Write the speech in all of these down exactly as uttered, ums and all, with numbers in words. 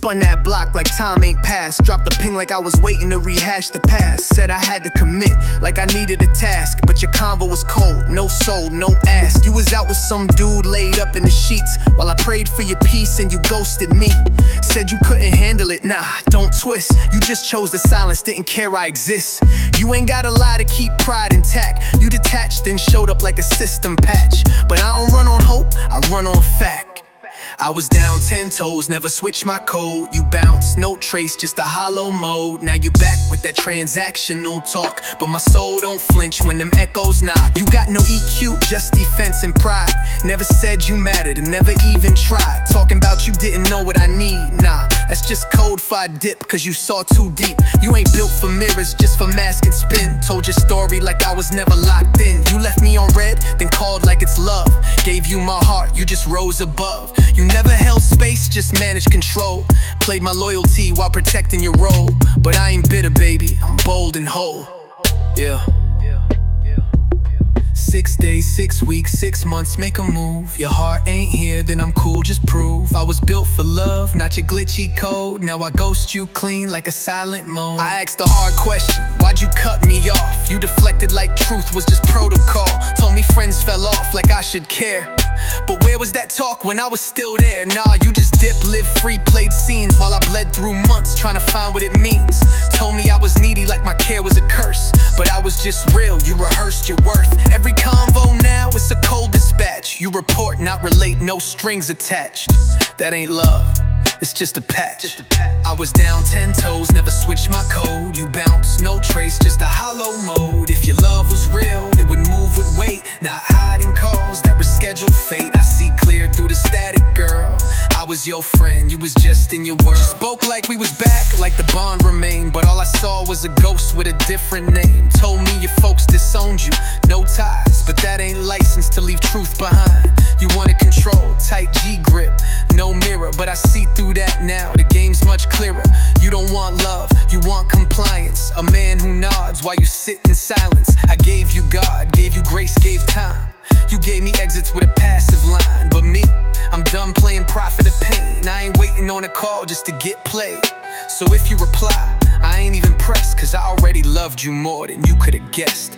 Spun that block like time ain't passed. Dropped a ping like I was waiting to rehash the past. Said I had to commit like I needed a task, but your convo was cold, no soul, no ask. You was out with some dude laid up in the sheets while I prayed for your peace and you ghosted me. Said you couldn't handle it, nah, don't twist. You just chose the silence, didn't care I exist. You ain't gotta lie to keep pride intact. You detached and showed up like a system patch. But I don't run on hope, I run on fact. I was down ten toes, never switched my code. You bounced, no trace, just a hollow mode. Now you back with that transactional talk, but my soul don't flinch when them echoes knock. You got no E Q, just defense and pride. Never said you mattered and never even tried. Talking about you didn't know what I need, nah, that's just code for I dip, cause you saw too deep. You ain't built for mirrors, just for mask and spin. Told your story like I was never locked in. You left me on red, then called like it's love. Gave you my heart, you just rose above. You never held space, just managed control. Played my loyalty while protecting your role. But I ain't bitter, baby, I'm bold and whole. Yeah. Six days, six weeks, six months, make a move. Your heart ain't here, then I'm cool, just prove I was built for love, not your glitchy code. Now I ghost you clean like a silent mode. I asked a hard question, why'd you cut me off? You deflected like truth was just protocol. Told me friends fell off like I should care. But where was that talk when I was still there? Nah, you just dipped, lived free, played scenes while I bled through months trying to find what it means. Told me I was needy like my care was a curse, but I was just real, you rehearsed your worth. Every convo now, it's a cold dispatch. You report, not relate, no strings attached. That ain't love, it's just a patch. I was down ten toes, never switched my code. You bounced, no trace, just a hollow mode. If your love was real, it would move with weight, not hiding calls that rescheduled fate. I see clear through the static, girl. I was your friend, you was just in your world. Spoke like we was back, like the bond remained, but all I saw was a ghost with a different name. Told me your folks disowned you, no ties, but that ain't license to leave truth behind. You wanted control, tight G grip, no mirror, but I see through that now, the game's much clearer. You don't want love, you want compliance. A man who nods while you sit in silence. I gave you God, gave you grace, gave time. You gave me exits with a passive line. But me, I'm done playing prophet of pain. I ain't waiting on a call just to get played. So if you reply, I ain't even pressed, cause I already loved you more than you could've guessed.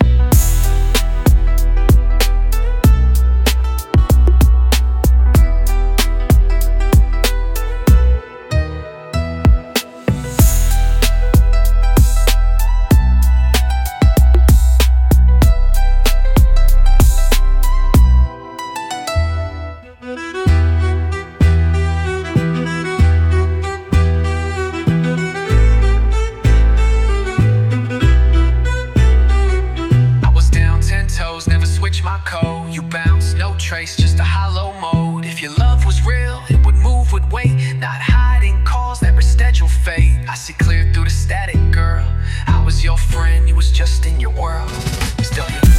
Never switch my code. You bounce, no trace, just a hollow mode. If your love was real, it would move with weight, not hiding calls that reschedule fate. I see clear through the static, girl. I was your friend, you was just in your world. Still here.